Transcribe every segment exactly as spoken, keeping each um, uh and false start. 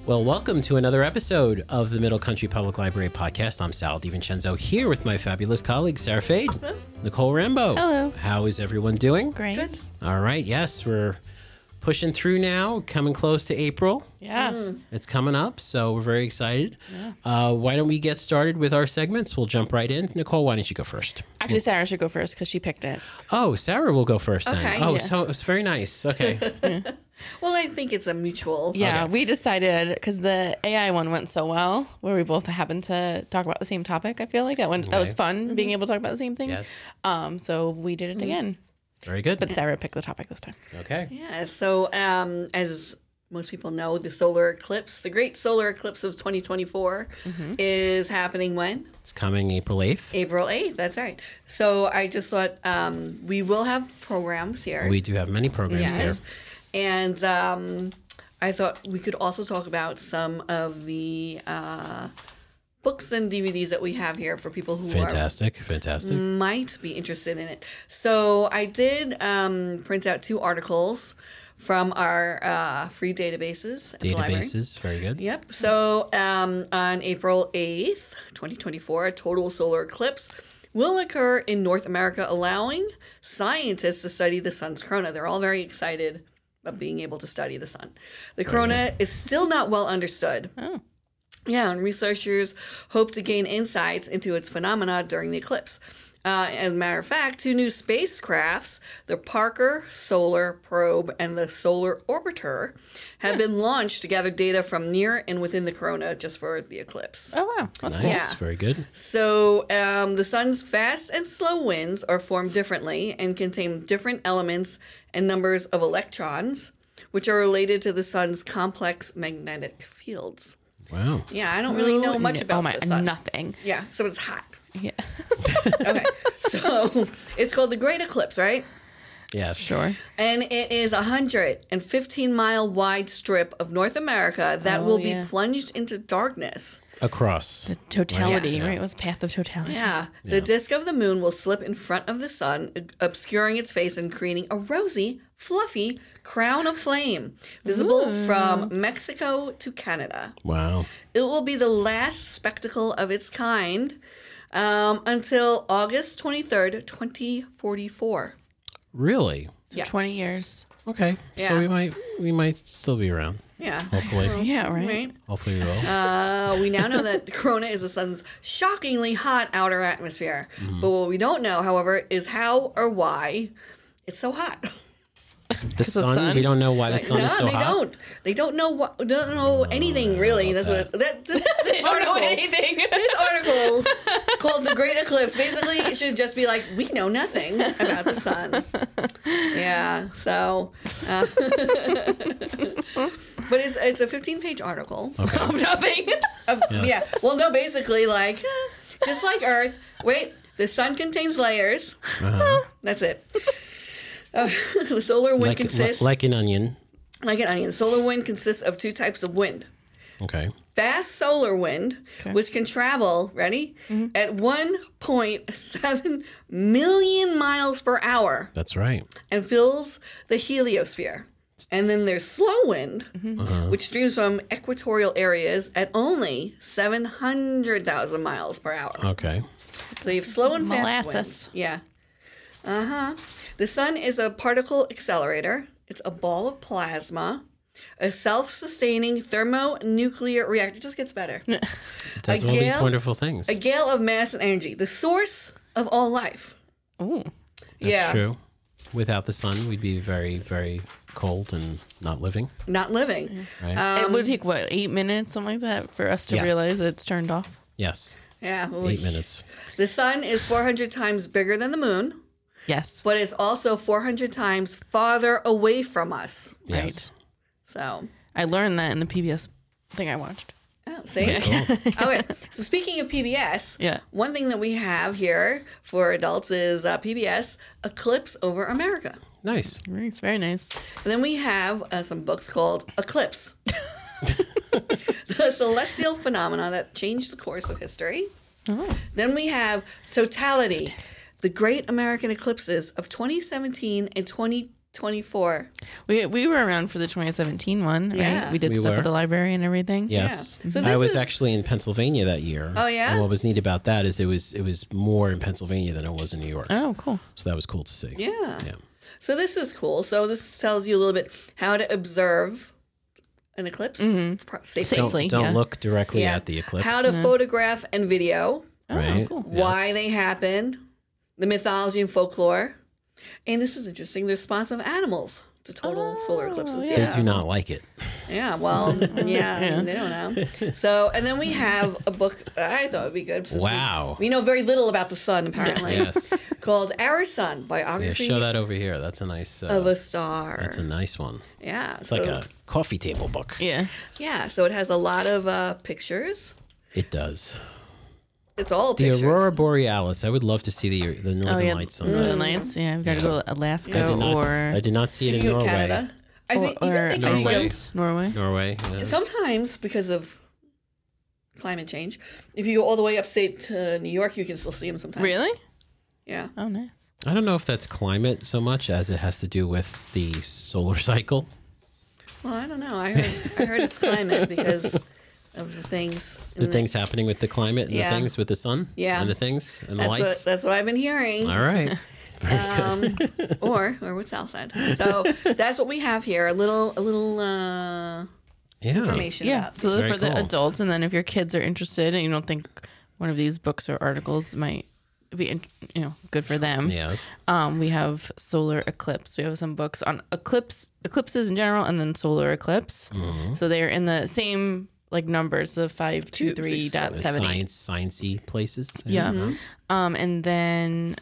Well, welcome to another episode of the Middle Country Public Library podcast. I'm Sal DiVincenzo here with my fabulous colleagues, Sarah Fade, Hello. Nicole Rambo. Hello. How is everyone doing? Great. Good. All right. Yes, we're pushing through now, coming close to April. Yeah. Mm. It's coming up, so we're very excited. Yeah. Uh, why don't we get started with our segments? We'll jump right in. Nicole, why don't you go first? Actually, Sarah should go first because she picked it. Oh, Sarah will go first then. Okay. Oh, Yeah. so it's very nice. Okay. Well, I think it's a mutual. Yeah, Okay. we decided because the A I one went so well, where we both happened to talk about the same topic. I feel like that went that was Okay. fun being able to talk about the same thing. Yes. Um. So we did it again, Very good. but Sarah picked the topic this time. Okay. Yeah. So, um, as most people know, the solar eclipse, the great solar eclipse of twenty twenty-four, is happening when? It's coming April eighth. April eighth. That's right. So I just thought um, we will have programs here. We do have many programs Yes. here. And um, I thought we could also talk about some of the uh, books and D V Ds that we have here for people who are Fantastic. Fantastic. might be interested in it. So I did um, print out two articles from our uh, free databases at the library. Databases. Very good. Yep. So um, on April eighth, twenty twenty-four, a total solar eclipse will occur in North America, allowing scientists to study the sun's corona. They're all very excited about being able to study the sun. The corona is still not well understood. Oh. Yeah, and researchers hope to gain insights into its phenomena during the eclipse. Uh, as a matter of fact, two new spacecrafts, the Parker Solar Probe and the Solar Orbiter, have been launched to gather data from near and within the corona just for the eclipse. Oh wow, that's Nice. cool. Yeah. Very good. So um, the sun's fast and slow winds are formed differently and contain different elements and numbers of electrons, which are related to the sun's complex magnetic fields. Wow. Yeah, I don't really know much No- about oh my, the sun. nothing. Yeah, so it's hot. Yeah. Okay, so it's called the Great Eclipse, right? Yes. Sure. And it is a one hundred fifteen mile wide strip of North America that Oh, will be yeah. plunged into darkness. Across. The totality, Yeah. right? It was path of totality. Yeah. The disk of the moon will slip in front of the sun, obscuring its face and creating a rosy, fluffy crown of flame, visible from Mexico to Canada. Wow. It will be the last spectacle of its kind um, until August twenty-third, twenty forty-four. Really? Yeah. Twenty years. Okay. Yeah. So we might we might still be around. Yeah. Hopefully. Yeah. Right. Right. Hopefully we will. Uh, we now know that the corona is the sun's shockingly hot outer atmosphere. But what we don't know, however, is how or why it's so hot. the sun, sun? We don't know why the sun no, is so they hot. don't. They don't know what. Don't know anything really. That's what that. This, this I don't know article. anything. This article called "The Great Eclipse" basically it should just be like we know nothing about the sun. Yeah. So. Uh, but it's it's a fifteen page article. Okay. Of nothing. Of, Yes. Yeah. Well, no, basically, like, eh, just like Earth. Wait, the sun contains layers. Uh-huh. That's it. Uh, the solar wind Like, consists, like an onion. like an onion. Solar wind consists of two types of wind. Okay. Fast solar wind, Okay. which can travel, ready, at one point seven million miles per hour That's right. and fills the heliosphere. And then there's slow wind, Uh-huh. which streams from equatorial areas at only seven hundred thousand miles per hour. Okay. So you have slow and fast Molasses. winds. Yeah. Uh huh. The sun is a particle accelerator. It's a ball of plasma, a self-sustaining thermonuclear reactor. It just gets better. It does A all these gale- wonderful things. A gale of mass and energy, the source of all life. Ooh. That's yeah. true. Without the sun, we'd be very, very cold and not living. Not living. Right? it Um, would take what eight minutes, something like that, for us to Yes. realize it's turned off. Yes. Yeah. well, Eight minutes. The sun is four hundred times bigger than the moon, Yes. but it's also four hundred times farther away from us. Yes. So, I learned that in the P B S thing I watched. oh, see? Okay. So speaking of P B S, Yeah. one thing that we have here for adults is uh, P B S Eclipse Over America. Nice. It's very nice. And then we have uh, some books called Eclipse. The celestial phenomena that changed the course of history. Oh. Then we have Totality, the great American eclipses of twenty seventeen and twenty twenty-four. We we were around for the twenty seventeen one, right? Yeah. We did We stuff were. at the library and everything. Yes. Yeah. So I this was is- actually in Pennsylvania that year. Oh, yeah? And what was neat about that is it was it was more in Pennsylvania than it was in New York. Oh, cool. So that was cool to see. Yeah. Yeah. So this is cool. So this tells you a little bit how to observe an eclipse pro- safely. Don't, Safely, don't yeah. look directly Yeah. at the eclipse. How to photograph and video, Oh, Right. cool. why Yes. they happen, the mythology and folklore. And this is interesting, the response of animals to total solar eclipses. yeah. They Yeah. do not like it. Yeah, well, yeah, they don't know. So, and then we have a book that I thought would be good. since we- Wow. We, know very little about the sun, apparently. Yes. Called Our Sun, Yeah, Biography show that over here. That's a nice. Uh, of a Star. that's a nice one. yeah, It's so, like a coffee table book. Yeah. yeah, so it has a lot of uh, pictures. It does. It's all The pictures. aurora borealis. I would love to see the the northern Oh, yeah. lights on Northern that. Lights. Yeah, we've got to go to Alaska I did not. or I did not see it in You go to Norway. Canada. I or, think, or even think I see Norway. them- Iceland, Norway. Norway. Yeah. sometimes because of climate change, if you go all the way upstate to New York, you can still see them sometimes. Really? Yeah. Oh, nice. I don't know if that's climate so much as it has to do with the solar cycle. Well, I don't know. I heard I heard it's climate because of the things. in The things happening with the climate and Yeah. the things with the sun. Yeah. And the things and the That's lights. what that's what I've been hearing. All right. Um, or or what Sal said. So that's what we have here. A little a little uh, Yeah. information Yeah. about. So Very for the cool. adults, and then if your kids are interested and you don't think one of these books or articles might be, in- you know, good for them. Yes. Um, we have solar eclipse. We have some books on eclipse, eclipses in general, and then solar eclipse. Mm-hmm. So they are in the same like numbers, the five two three dot The seven eight. science sciencey places. Yeah. Mm-hmm. Um, and then,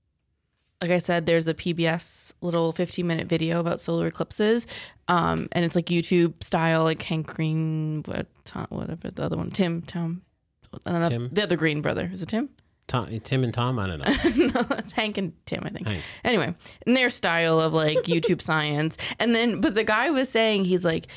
like I said, there's a P B S little fifteen minute video about solar eclipses. Um, and it's like YouTube style, like Hank Green, what, Tom, whatever the other one, Tim, Tom, I don't know, Tim? the other Green brother. Is it Tim? Tom, Tim and Tom. I don't know. No, that's Hank and Tim, I think. Hank. Anyway, in their style of like YouTube science. And then, but the guy was saying, he's like,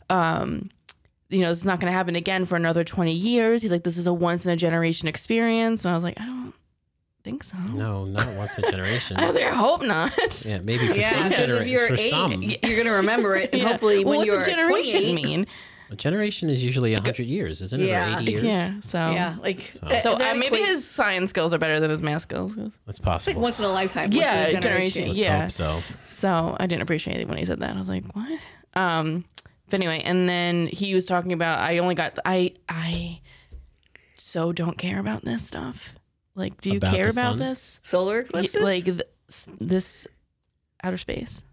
um, you know, it's not going to happen again for another twenty years. He's like, this is a once in a generation experience. And I was like, I don't think so. No, not once a generation. I was like, I hope not. Yeah, maybe for Yeah, some because if you're generations. For eight, some, you're gonna remember it, and Yeah. hopefully Well, when what's you're a generation twenty-eight, mean? a generation is usually a hundred years, isn't it? Yeah. Or eighty years. Yeah. So, yeah, like that- So that uh, maybe equates- his science skills are better than his math skills. That's it's possible. like once in a lifetime. Once Yeah, in a generation. generation. Let's yeah. hope so. So I didn't appreciate it when he said that. I was like, what? Um, but anyway, and then he was talking about, I only got, I, I so don't care about this stuff. Like, do you About care the about sun? this? Solar Y- eclipses. Like th- this outer space.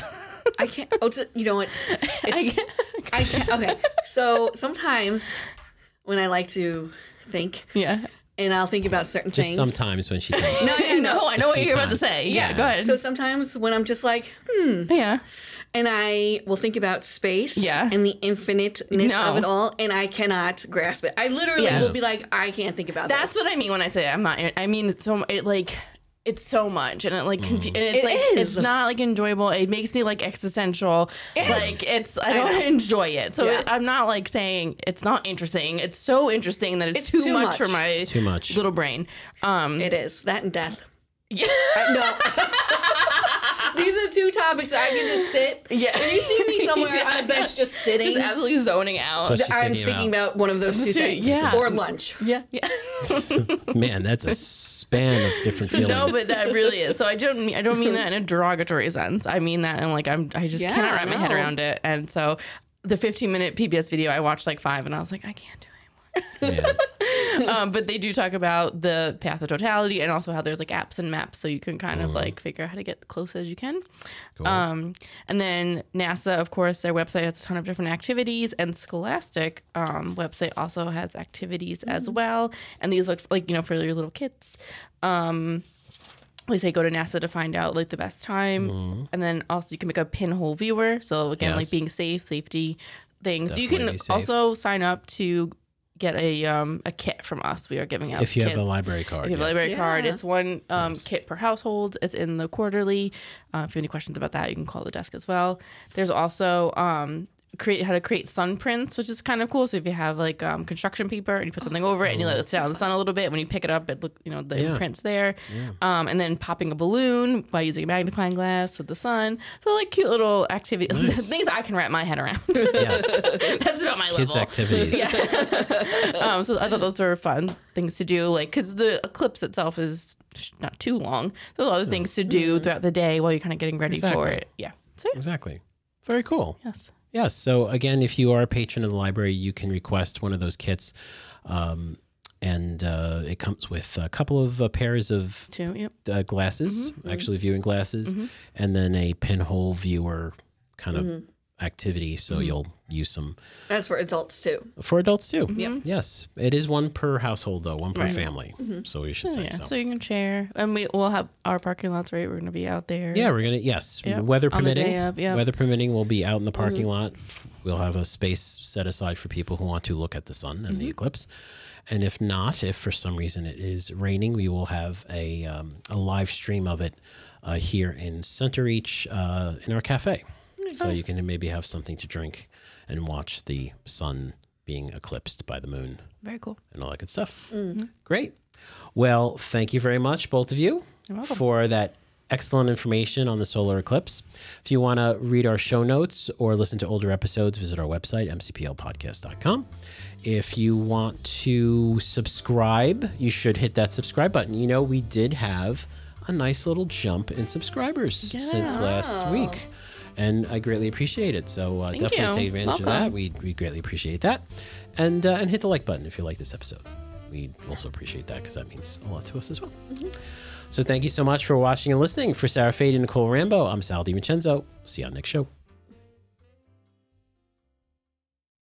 I can't. Oh, t- you know what? I It's, can't- I can't. Okay, so sometimes when I like to think, yeah. and I'll think about certain Just things. sometimes when she thinks. No, yeah, no. no, I know what few you're about to times. say. Yeah, Yeah. go ahead. So sometimes when I'm just like, hmm, yeah. and I will think about space, Yeah. and the infiniteness No. of it all, and I cannot grasp it. I literally Yeah. will be like, I can't think about That's this. what I mean when I say I'm not. I mean, it's so it like it's so much, and it like confu- and it's It like is. it's not like enjoyable. It makes me like existential. It is. Like it's I I don't know. enjoy it. So Yeah. it, I'm not like saying it's not interesing. It's so interesting that it's, It's too, too much, much. for my Too much. little brain. Um, It is that and death. yeah. I, no. These are two topics that I can just sit. Yeah. If you see me somewhere on a bench just sitting, Just absolutely zoning out. So she's I'm thinking thinking about one of those two things. Yeah. Or lunch. Yeah, yeah. Man, that's a span of different feelings. No, but that really is. So I don't mean I don't mean that in a derogatory sense. I mean that in like I'm I just Yeah, cannot wrap my head no. around it. And so the fifteen minute P B S video, I watched like five, and I was like, I can't do it. Yeah. um, but they do talk about the path of totality and also how there's like apps and maps, so you can kind of like figure out how to get close as you can. Cool. Um, and then NASA, of course, their website has a ton of different activities, and Scholastic um, website also has activities as well. And these look like, you know, for your little kids. Um, they say go to NASA to find out like the best time, and then also you can make a pinhole viewer. So again, like Yes. being safe, safety things. you Definitely can be safe. also sign up to get a um a kit from us. We are giving out If you have a kits. library card. If you have a yes. library card, Yeah. it's one um, Yes. kit per household. It's in the quarterly. Uh, if you have any questions about that, you can call the desk as well. There's also um, create how to create sun prints, which is kind of cool. So if you have like um, construction paper and you put something over it and you let it sit out in the sun a little bit, when you pick it up, it look you know the Yeah. imprints there. Yeah. Um, and then popping a balloon by using a magnifying glass with the sun. So like cute little activity Nice. things I can wrap my head around. Yes. That's about my Kids level. activities. um, so I thought those were fun things to do, like because the eclipse itself is sh- not too long. So a lot of things to do throughout the day while you're kind of getting ready for Exactly. it. Yeah. So Exactly. Very cool. yes. Yes. So again, if you are a patron of the library, you can request one of those kits. Um, and uh, it comes with a couple of uh, pairs of Two. Yep. uh, glasses, actually viewing glasses, and then a pinhole viewer kind of activity. So you'll use some That's for adults too. for adults too. Yep. Yes. It is one per household though, one per Right. family. So we should Oh, say yeah. so. So you can share, and we will have our parking lots. Right, we're going to be out there. Yeah, we're gonna yes, Yep. weather On the permitting. day of, yep. Weather permitting, we'll be out in the parking lot. F- We'll have a space set aside for people who want to look at the sun and Mm-hmm. the eclipse. And if not, if for some reason it is raining, we will have a um, a live stream of it uh, here in Centereach uh, in our cafe, so you can maybe have something to drink and watch the sun being eclipsed by the moon Very cool. and all that good stuff. Great. Well, thank you very much, both of you, welcome. for that excellent information on the solar eclipse. If you want to read our show notes or listen to older episodes, visit our website, m c p l podcast dot com. If you want to subscribe, you should hit that subscribe button. You know, we did have a nice little jump in subscribers since last week. And I greatly appreciate it. So uh, Thank definitely you. take advantage of Welcome. that. We we greatly appreciate that. And uh, and hit the like button if you like this episode. We also appreciate that because that means a lot to us as well. So thank you so much for watching and listening. For Sarah Fade and Nicole Rambo, I'm Sal DiVincenzo. See you on the next show.